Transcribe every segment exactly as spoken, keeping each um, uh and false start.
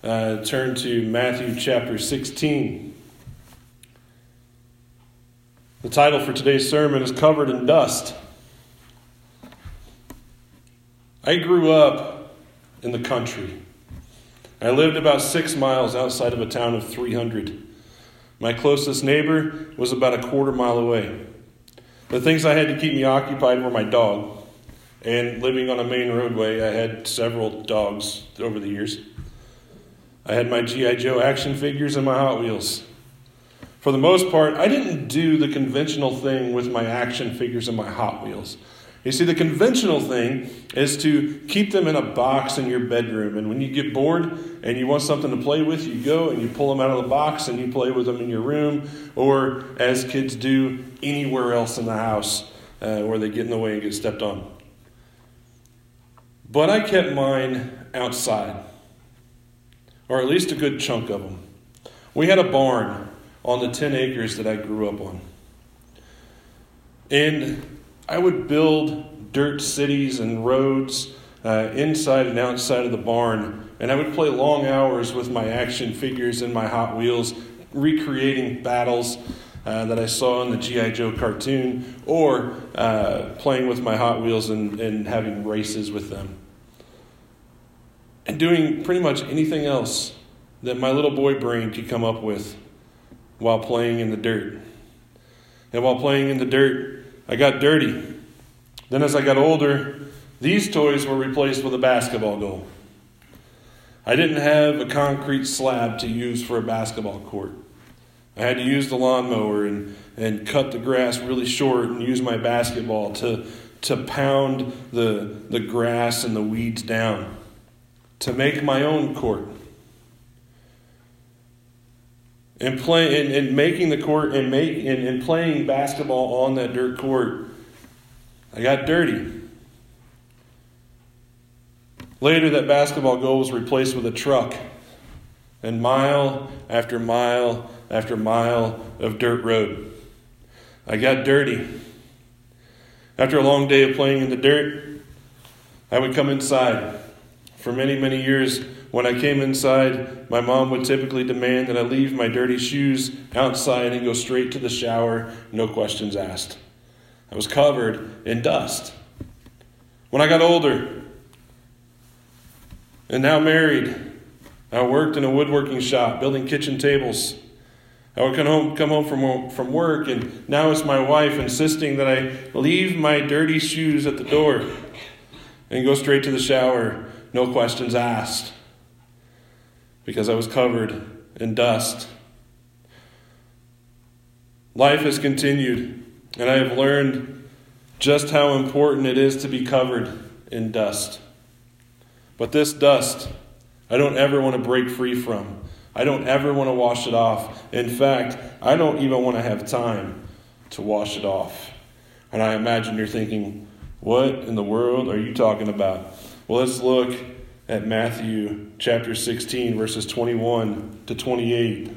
uh, turn to Matthew chapter sixteen. The title for today's sermon is Covered in Dust. I grew up in the country. I lived about six miles outside of a town of three hundred. My closest neighbor was about a quarter mile away. The things I had to keep me occupied were my dog. And living on a main roadway, I had several dogs over the years. I had my G I Joe action figures and my Hot Wheels. For the most part, I didn't do the conventional thing with my action figures and my Hot Wheels. You see, the conventional thing is to keep them in a box in your bedroom. And when you get bored and you want something to play with, you go and you pull them out of the box and you play with them in your room, or as kids do, anywhere else in the house uh, where they get in the way and get stepped on. But I kept mine outside, or at least a good chunk of them. We had a barn on the ten acres that I grew up on. And I would build dirt cities and roads uh, inside and outside of the barn. And I would play long hours with my action figures and my Hot Wheels, recreating battles uh, that I saw in the G I Joe cartoon, or uh, playing with my Hot Wheels and, and having races with them. And doing pretty much anything else that my little boy brain could come up with while playing in the dirt. And while playing in the dirt, I got dirty. Then as I got older, these toys were replaced with a basketball goal. I didn't have a concrete slab to use for a basketball court. I had to use the lawnmower and, and cut the grass really short and use my basketball to, to pound the, the grass and the weeds down, to make my own court. And play and, and making the court and make and, and playing basketball on that dirt court, I got dirty. Later, that basketball goal was replaced with a truck, and mile after mile after mile of dirt road. I got dirty. After a long day of playing in the dirt, I would come inside. For many, many years, when I came inside, my mom would typically demand that I leave my dirty shoes outside and go straight to the shower, no questions asked. I was covered in dust. When I got older, and now married, I worked in a woodworking shop, building kitchen tables. I would come home, come home from, from work, and now it's my wife insisting that I leave my dirty shoes at the door and go straight to the shower, no questions asked, because I was covered in dust. Life has continued, and I have learned just how important it is to be covered in dust. But this dust, I don't ever want to break free from. I don't ever want to wash it off. In fact, I don't even want to have time to wash it off. And I imagine you're thinking, what in the world are you talking about? Well, let's look at Matthew chapter sixteen, verses twenty-one to twenty-eight.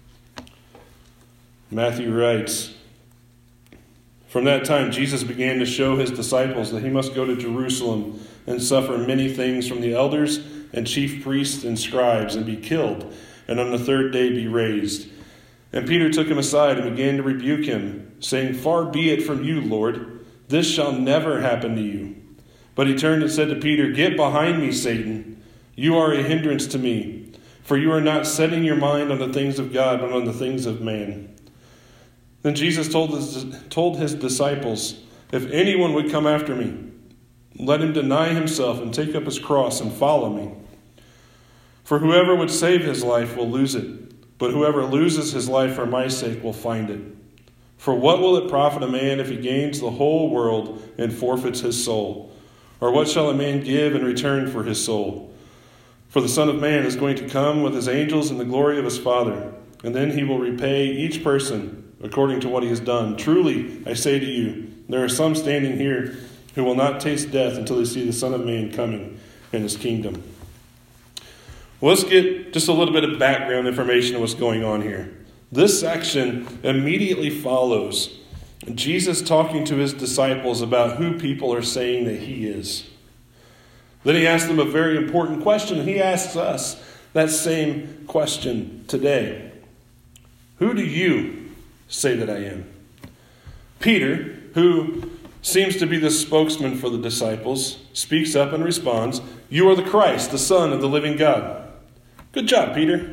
Matthew writes, "From that time Jesus began to show his disciples that he must go to Jerusalem and suffer many things from the elders and chief priests and scribes and be killed, and on the third day be raised. And Peter took him aside and began to rebuke him, saying, 'Far be it from you, Lord, this shall never happen to you.' But he turned and said to Peter, 'Get behind me, Satan. You are a hindrance to me, for you are not setting your mind on the things of God, but on the things of man.' Then Jesus told his, told his disciples, 'If anyone would come after me, let him deny himself and take up his cross and follow me. For whoever would save his life will lose it, but whoever loses his life for my sake will find it. For what will it profit a man if he gains the whole world and forfeits his soul? Or what shall a man give in return for his soul? For the Son of Man is going to come with his angels in the glory of his Father, and then he will repay each person according to what he has done. Truly, I say to you, there are some standing here who will not taste death until they see the Son of Man coming in his kingdom." Well, let's get just a little bit of background information on what's going on here. This section immediately follows Jesus talking to his disciples about who people are saying that he is. Then he asks them a very important question. He asks us, that same question today. Who do you say that I am? Peter, who seems to be the spokesman for the disciples, speaks up and responds, "You are the Christ, the Son of the living God." Good job, Peter.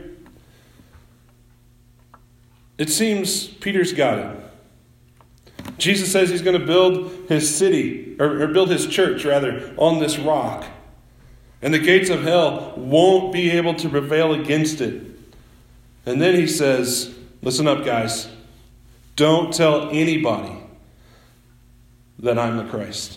It seems Peter's got it. Jesus says he's going to build his city, or, or build his church, rather, on this rock. And the gates of hell won't be able to prevail against it. And then he says, listen up, guys. Don't tell anybody that I'm the Christ.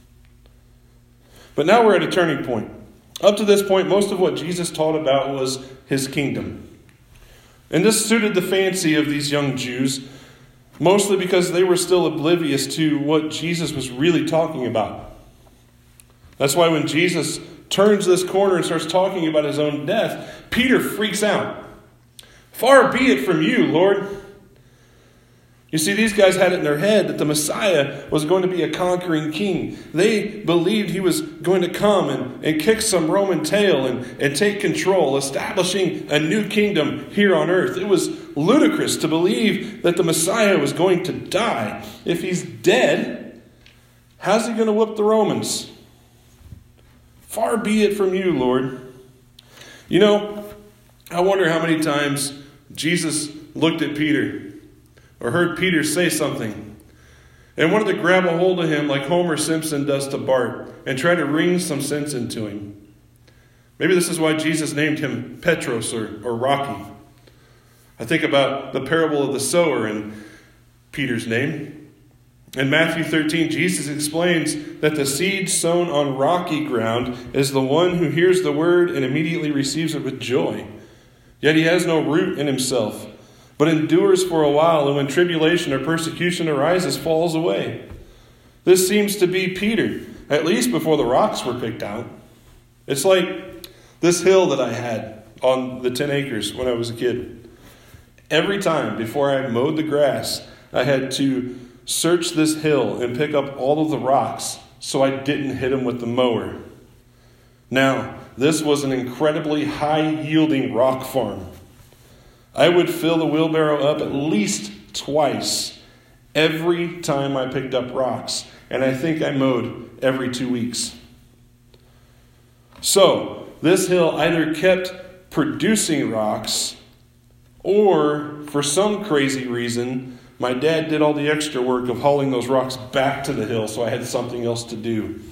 But now we're at a turning point. Up to this point, most of what Jesus taught about was his kingdom. And this suited the fancy of these young Jews, mostly because they were still oblivious to what Jesus was really talking about. That's why when Jesus turns this corner and starts talking about his own death, Peter freaks out. "Far be it from you, Lord." You see, these guys had it in their head that the Messiah was going to be a conquering king. They believed he was going to come and, and kick some Roman tail and, and take control, establishing a new kingdom here on earth. It was ludicrous to believe that the Messiah was going to die. If he's dead, how's he going to whoop the Romans? Far be it from you, Lord. You know, I wonder how many times Jesus looked at Peter or heard Peter say something and wanted to grab a hold of him like Homer Simpson does to Bart and try to wring some sense into him. Maybe this is why Jesus named him Petros or, or Rocky. I think about the parable of the sower in Peter's name. In Matthew thirteen, Jesus explains that the seed sown on rocky ground is the one who hears the word and immediately receives it with joy. Yet he has no root in himself, but endures for a while, and when tribulation or persecution arises, falls away. This seems to be Peter, at least before the rocks were picked out. It's like this hill that I had on the ten acres when I was a kid. Every time before I mowed the grass, I had to search this hill and pick up all of the rocks so I didn't hit them with the mower. Now, this was an incredibly high-yielding rock farm. I would fill the wheelbarrow up at least twice every time I picked up rocks, and I think I mowed every two weeks. So, this hill either kept producing rocks, or for some crazy reason, my dad did all the extra work of hauling those rocks back to the hill so I had something else to do.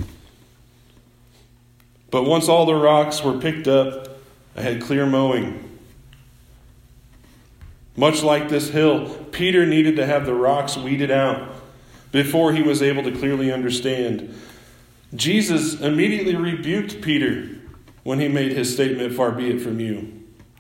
But once all the rocks were picked up, I had clear mowing. Much like this hill, Peter needed to have the rocks weeded out before he was able to clearly understand. Jesus immediately rebuked Peter when he made his statement, "Far be it from you."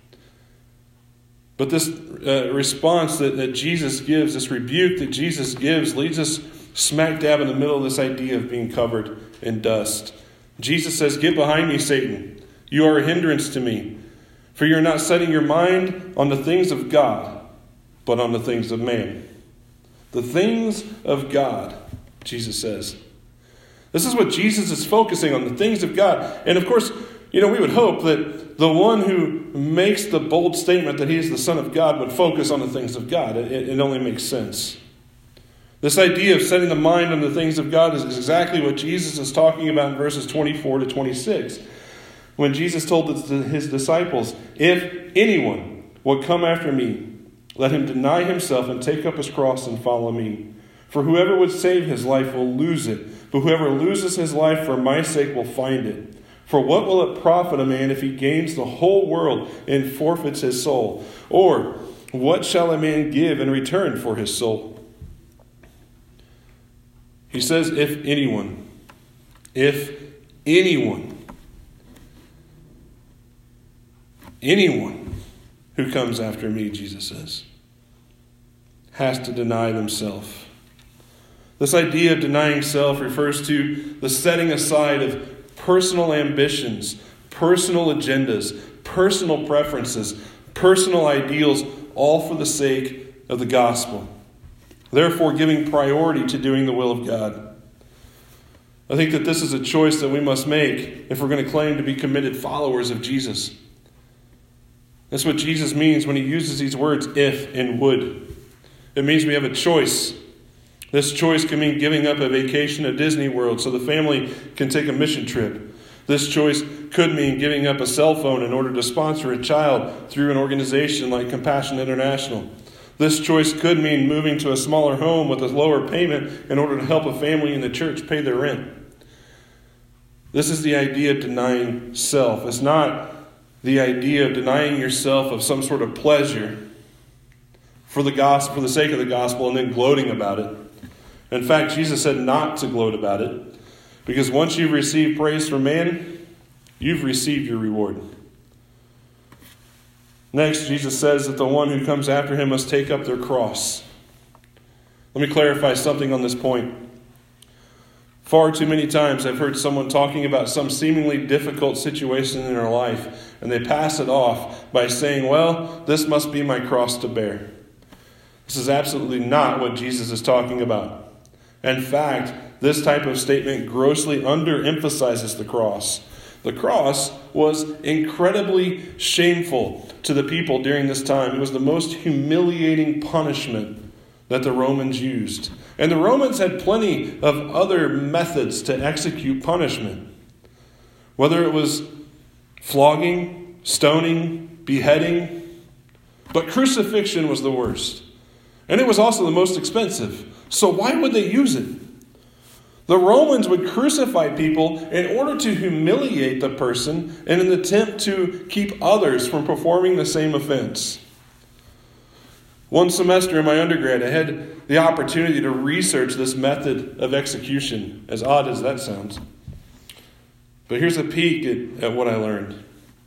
But this uh, response that, that Jesus gives, this rebuke that Jesus gives, leads us smack dab in the middle of this idea of being covered in dust. Jesus says, "Get behind me, Satan. You are a hindrance to me. For you're not setting your mind on the things of God, but on the things of man." The things of God, Jesus says. This is what Jesus is focusing on, the things of God. And of course, you know, we would hope that the one who makes the bold statement that he is the Son of God would focus on the things of God. It, it only makes sense. This idea of setting the mind on the things of God is exactly what Jesus is talking about in verses twenty-four to twenty-six. When Jesus told his disciples, "If anyone will come after me, let him deny himself and take up his cross and follow me. For whoever would save his life will lose it, but whoever loses his life for my sake will find it. For what will it profit a man if he gains the whole world and forfeits his soul? Or what shall a man give in return for his soul?" He says, if anyone, if anyone, anyone who comes after me, Jesus says, has to deny themselves. This idea of denying self refers to the setting aside of personal ambitions, personal agendas, personal preferences, personal ideals, all for the sake of the gospel. Therefore, giving priority to doing the will of God. I think that this is a choice that we must make if we're going to claim to be committed followers of Jesus. That's what Jesus means when he uses these words, if and would. It means we have a choice. This choice can mean giving up a vacation at Disney World so the family can take a mission trip. This choice could mean giving up a cell phone in order to sponsor a child through an organization like Compassion International. This choice could mean moving to a smaller home with a lower payment in order to help a family in the church pay their rent. This is the idea of denying self. It's not the idea of denying yourself of some sort of pleasure for the gospel, for the sake of the gospel, and then gloating about it. In fact, Jesus said not to gloat about it, because once you've received praise from man, you've received your reward. Next, Jesus says that the one who comes after him must take up their cross. Let me clarify something on this point. Far too many times I've heard someone talking about some seemingly difficult situation in their life, and they pass it off by saying, well, this must be my cross to bear. This is absolutely not what Jesus is talking about. In fact, this type of statement grossly underemphasizes the cross. The cross was incredibly shameful to the people during this time. It was the most humiliating punishment that the Romans used. And the Romans had plenty of other methods to execute punishment. Whether it was flogging, stoning, beheading, but crucifixion was the worst. And it was also the most expensive. So why would they use it? The Romans would crucify people in order to humiliate the person in an attempt to keep others from performing the same offense. One semester in my undergrad, I had the opportunity to research this method of execution, as odd as that sounds. But here's a peek at, at what I learned.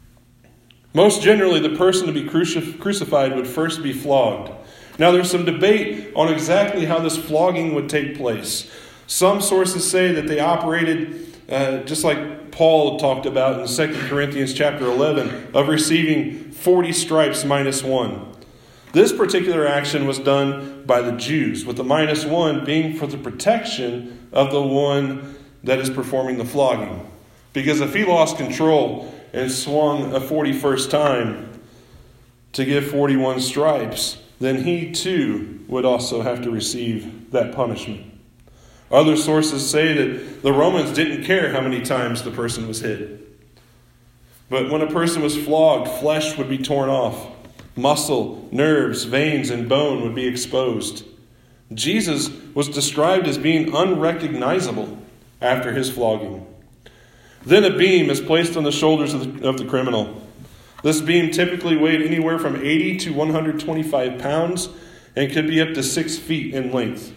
Most generally, the person to be crucif- crucified would first be flogged. Now, there's some debate on exactly how this flogging would take place. Some sources say that they operated uh, just like Paul talked about in Second Corinthians chapter eleven, of receiving forty stripes minus one. This particular action was done by the Jews, with the minus one being for the protection of the one that is performing the flogging. Because if he lost control and swung a forty-first time to give forty-one stripes, then he too would also have to receive that punishment. Other sources say that the Romans didn't care how many times the person was hit. But when a person was flogged, flesh would be torn off. Muscle, nerves, veins, and bone would be exposed. Jesus was described as being unrecognizable after his flogging. Then a beam is placed on the shoulders of the, of the criminal. This beam typically weighed anywhere from eighty to one hundred twenty-five pounds and could be up to six feet in length.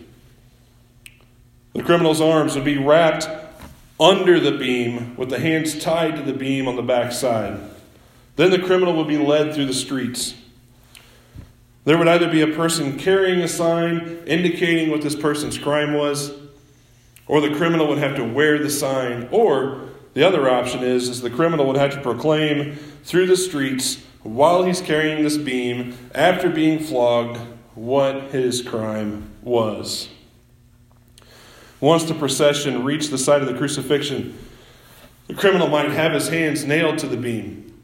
The criminal's arms would be wrapped under the beam with the hands tied to the beam on the back side. Then the criminal would be led through the streets. There would either be a person carrying a sign indicating what this person's crime was, or the criminal would have to wear the sign, or the other option is, is the criminal would have to proclaim through the streets while he's carrying this beam, after being flogged, what his crime was. Once the procession reached the site of the crucifixion, the criminal might have his hands nailed to the beam,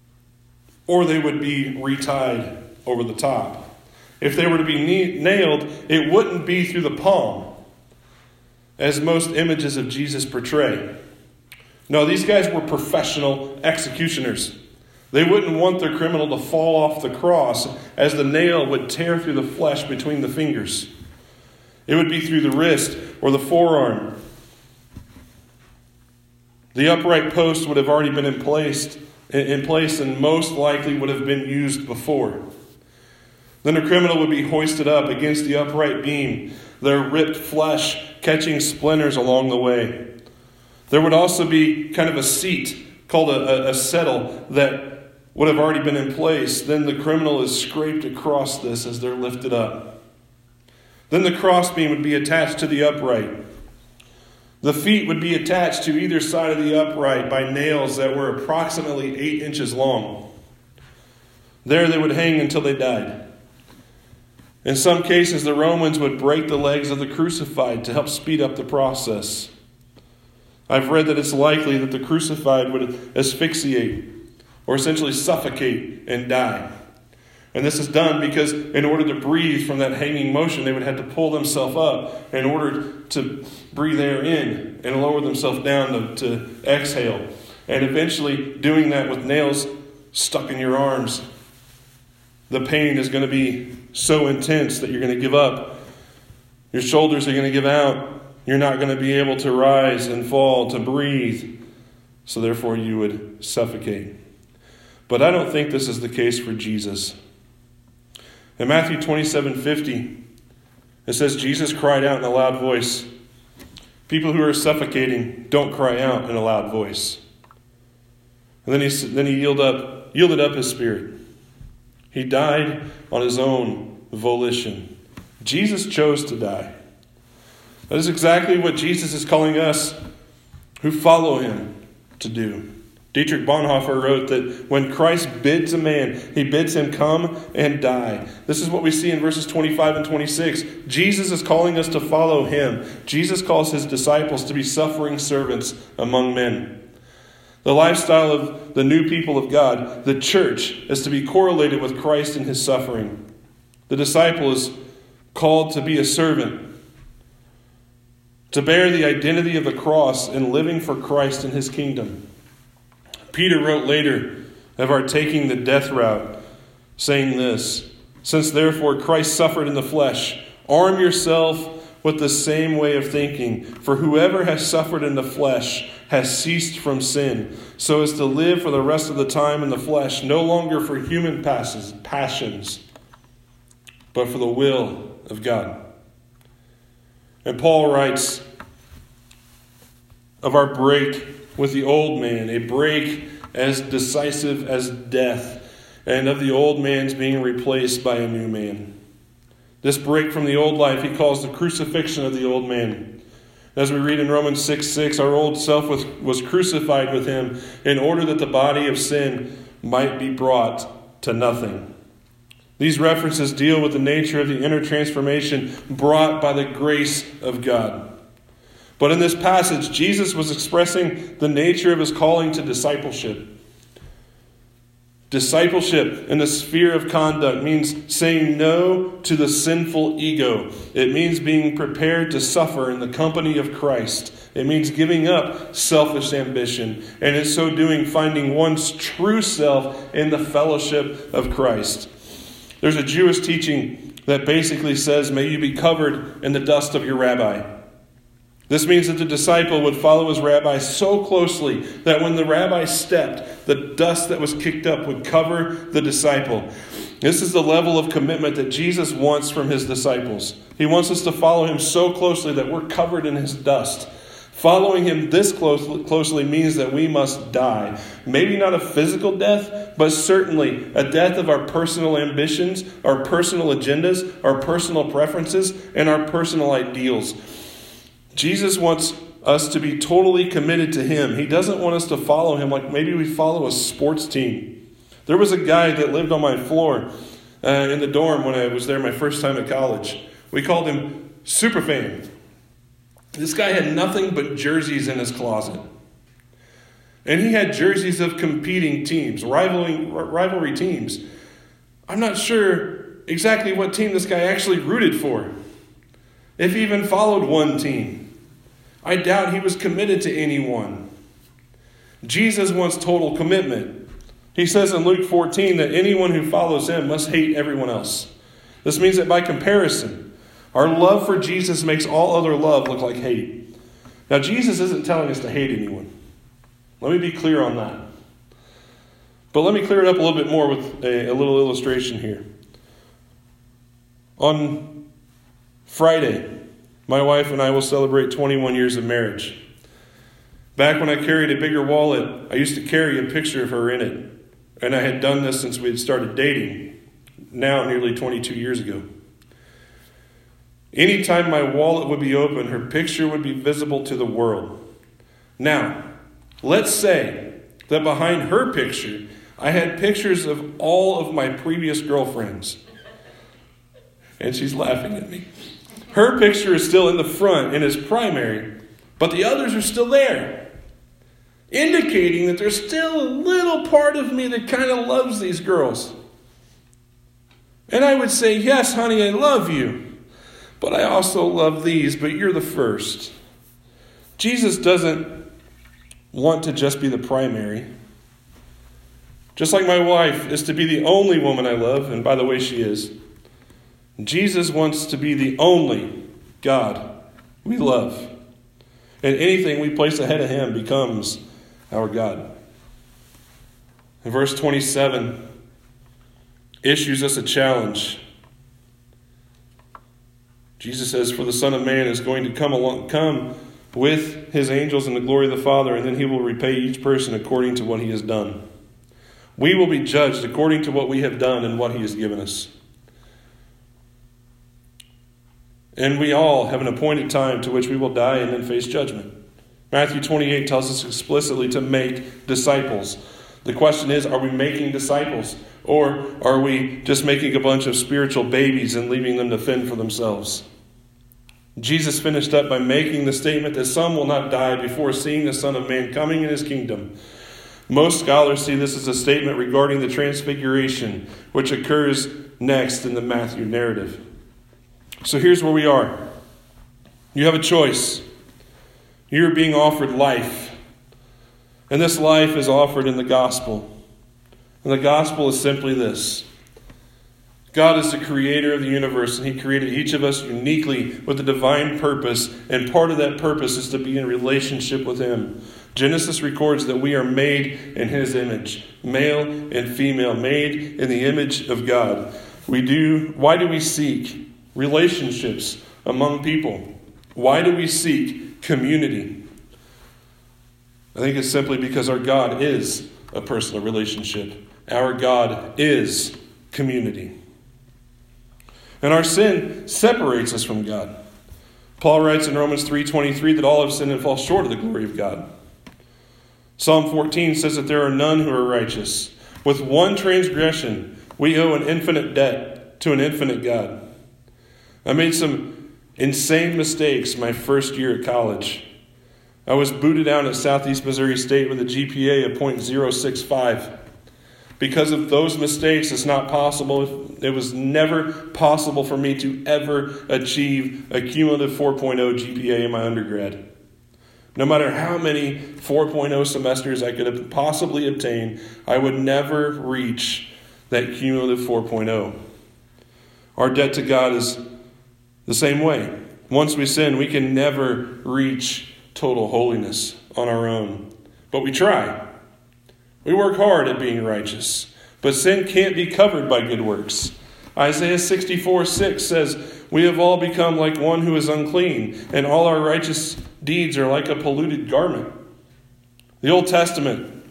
or they would be retied over the top. If they were to be nailed, it wouldn't be through the palm, as most images of Jesus portray. No, these guys were professional executioners. They wouldn't want their criminal to fall off the cross, as the nail would tear through the flesh between the fingers. It would be through the wrist or the forearm. The upright post would have already been in place, in place and most likely would have been used before. Then the criminal would be hoisted up against the upright beam, their ripped flesh catching splinters along the way. There would also be kind of a seat called a, a, a settle that would have already been in place. Then the criminal is scraped across this as they're lifted up. Then the crossbeam would be attached to the upright. The feet would be attached to either side of the upright by nails that were approximately eight inches long. There they would hang until they died. In some cases, the Romans would break the legs of the crucified to help speed up the process. I've read that it's likely that the crucified would asphyxiate or essentially suffocate and die. And this is done because in order to breathe from that hanging motion, they would have to pull themselves up in order to breathe air in and lower themselves down to, to exhale. And eventually doing that with nails stuck in your arms, the pain is going to be so intense that you're going to give up. Your shoulders are going to give out. You're not going to be able to rise and fall to breathe. So therefore you would suffocate. But I don't think this is the case for Jesus. In Matthew twenty-seven fifty, it says, Jesus cried out in a loud voice. People who are suffocating don't cry out in a loud voice. And then he, then he yielded up, yielded up his spirit. He died on his own volition. Jesus chose to die. That is exactly what Jesus is calling us who follow him to do. Dietrich Bonhoeffer wrote that when Christ bids a man, he bids him come and die. This is what we see in verses twenty-five and twenty-six. Jesus is calling us to follow him. Jesus calls his disciples to be suffering servants among men. The lifestyle of the new people of God, the church, is to be correlated with Christ and his suffering. The disciple is called to be a servant, to bear the identity of the cross and living for Christ and his kingdom. Peter wrote later of our taking the death route, saying this, since therefore Christ suffered in the flesh, arm yourself with the same way of thinking. For whoever has suffered in the flesh has ceased from sin, so as to live for the rest of the time in the flesh, no longer for human passions, passions, but for the will of God. And Paul writes of our break with the old man, a break as decisive as death, and of the old man's being replaced by a new man. This break from the old life he calls the crucifixion of the old man. As we read in Romans six six, our old self was, was crucified with him in order that the body of sin might be brought to nothing. These references deal with the nature of the inner transformation brought by the grace of God. But in this passage, Jesus was expressing the nature of his calling to discipleship. Discipleship in the sphere of conduct means saying no to the sinful ego. It means being prepared to suffer in the company of Christ. It means giving up selfish ambition, and in so doing, finding one's true self in the fellowship of Christ. There's a Jewish teaching that basically says, may you be covered in the dust of your rabbi. This means that the disciple would follow his rabbi so closely that when the rabbi stepped, the dust that was kicked up would cover the disciple. This is the level of commitment that Jesus wants from his disciples. He wants us to follow him so closely that we're covered in his dust. Following him this closely, closely means that we must die. Maybe not a physical death, but certainly a death of our personal ambitions, our personal agendas, our personal preferences, and our personal ideals. Jesus wants us to be totally committed to him. He doesn't want us to follow him like maybe we follow a sports team. There was a guy that lived on my floor uh, in the dorm when I was there my first time at college. We called him Superfan. This guy had nothing but jerseys in his closet. And he had jerseys of competing teams, rivaling, rivalry teams. I'm not sure exactly what team this guy actually rooted for, if he even followed one team. I doubt he was committed to anyone. Jesus wants total commitment. He says in Luke fourteen that anyone who follows him must hate everyone else. This means that by comparison, our love for Jesus makes all other love look like hate. Now, Jesus isn't telling us to hate anyone. Let me be clear on that. But let me clear it up a little bit more with a, a little illustration here. On Friday, my wife and I will celebrate twenty-one years of marriage. Back when I carried a bigger wallet, I used to carry a picture of her in it. And I had done this since we had started dating, now nearly twenty-two years ago. Anytime my wallet would be open, her picture would be visible to the world. Now, let's say that behind her picture, I had pictures of all of my previous girlfriends. And she's laughing at me. Her picture is still in the front and is primary, but the others are still there. indicating that there's still a little part of me that kind of loves these girls. And I would say, yes, honey, I love you, but I also love these, but you're the first. Jesus doesn't want to just be the primary. Just like my wife is to be the only woman I love, and by the way, she is. Jesus wants to be the only God we love. And anything we place ahead of him becomes our God. And verse twenty-seven issues us a challenge. Jesus says, for the Son of Man is going to come along, come with his angels in the glory of the Father, and then he will repay each person according to what he has done. We will be judged according to what we have done and what he has given us. And we all have an appointed time to which we will die and then face judgment. Matthew twenty-eight tells us explicitly to make disciples. The question is, are we making disciples? Or are we just making a bunch of spiritual babies and leaving them to fend for themselves? Jesus finished up by making the statement that some will not die before seeing the Son of Man coming in his kingdom. Most scholars see this as a statement regarding the transfiguration, which occurs next in the Matthew narrative. So here's where we are. You have a choice. You're being offered life. And this life is offered in the gospel. And the gospel is simply this. God is the creator of the universe, and he created each of us uniquely with a divine purpose. And part of that purpose is to be in relationship with him. Genesis records that we are made in his image, male and female, made in the image of God. We do. Why do we seek relationships among people? Why do we seek community? I think it's simply because our God is a personal relationship. Our God is community. And our sin separates us from God. Paul writes in Romans three twenty-three that all have sinned and fall short of the glory of God. Psalm fourteen says that there are none who are righteous. With one transgression, we owe an infinite debt to an infinite God. I made some insane mistakes my first year at college. I was booted out at Southeast Missouri State with a G P A of point zero six five. Because of those mistakes, it's not possible. It was never possible for me to ever achieve a cumulative four point oh G P A in my undergrad. No matter how many four point oh semesters I could have possibly obtained, I would never reach that cumulative four point oh. Our debt to God is the same way. Once we sin, we can never reach total holiness on our own. But we try. We work hard at being righteous. But sin can't be covered by good works. Isaiah sixty-four six says, we have all become like one who is unclean, and all our righteous deeds are like a polluted garment. The Old Testament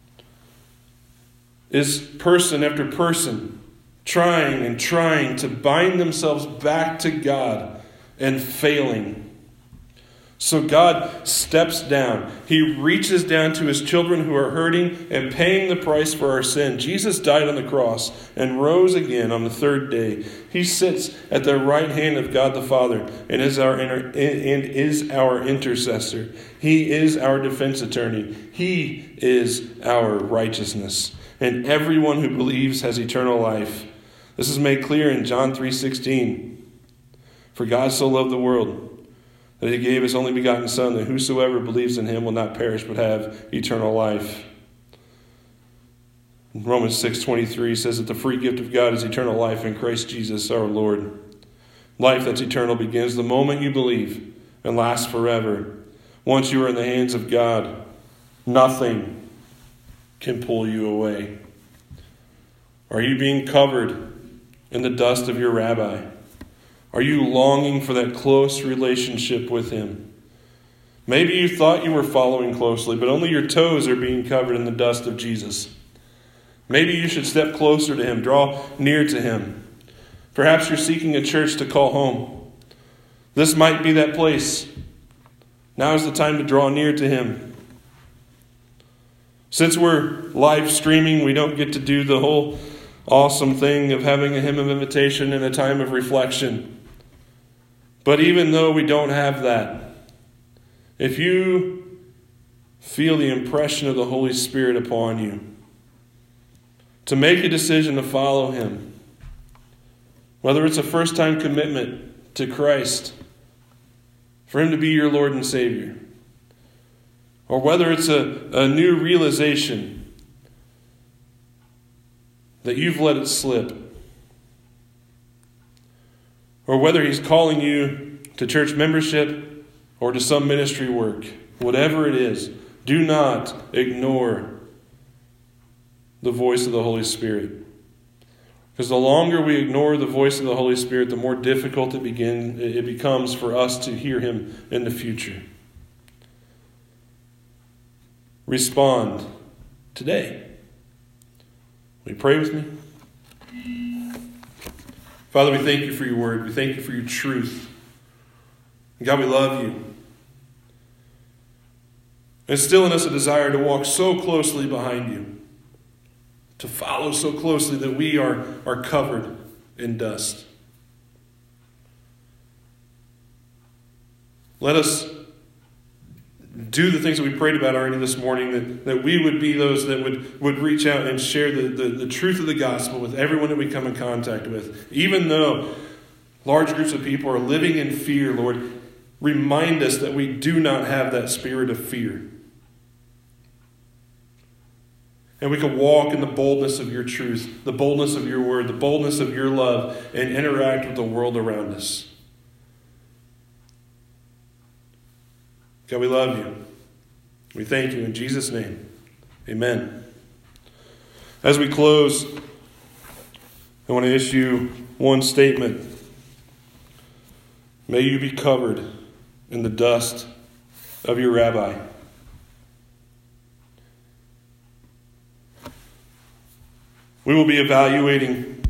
is person after person trying and trying to bind themselves back to God and failing. So God steps down. He reaches down to his children who are hurting and paying the price for our sin. Jesus died on the cross and rose again on the third day. He sits at the right hand of God the Father and is our inter- and is our intercessor. He is our defense attorney. He is our righteousness. And everyone who believes has eternal life. This is made clear in John three sixteen. For God so loved the world that he gave his only begotten Son, that whosoever believes in him will not perish but have eternal life. Romans six twenty-three says that the free gift of God is eternal life in Christ Jesus our Lord. Life that's eternal begins the moment you believe and lasts forever. Once you are in the hands of God, nothing can pull you away. Are you being covered in the dust of your rabbi? Are you longing for that close relationship with him? Maybe you thought you were following closely, but only your toes are being covered in the dust of Jesus. Maybe you should step closer to him, draw near to him. Perhaps you're seeking a church to call home. This might be that place. Now is the time to draw near to him. Since we're live streaming, we don't get to do the whole awesome thing of having a hymn of invitation and a time of reflection. But even though we don't have that, if you feel the impression of the Holy Spirit upon you, to make a decision to follow him. Whether it's a first-time commitment to Christ, for him to be your Lord and Savior, or whether it's a, a new realization that you've let it slip, or whether he's calling you to church membership or to some ministry work, whatever it is, do not ignore the voice of the Holy Spirit. Because the longer we ignore the voice of the Holy Spirit, the more difficult it begin, it becomes for us to hear him in the future. Respond today. Will you pray with me? Father, we thank you for your word. We thank you for your truth. God, we love you. Instill in us a desire to walk so closely behind you, to follow so closely that we are, are covered in dust. Let us do the things that we prayed about already this morning, that, that we would be those that would, would reach out and share the, the, the truth of the gospel with everyone that we come in contact with. Even though large groups of people are living in fear, Lord, remind us that we do not have that spirit of fear. And we can walk in the boldness of your truth, the boldness of your word, the boldness of your love, and interact with the world around us. God, we love you. We thank you in Jesus' name. Amen. As we close, I want to issue one statement. May you be covered in the dust of your rabbi. We will be evaluating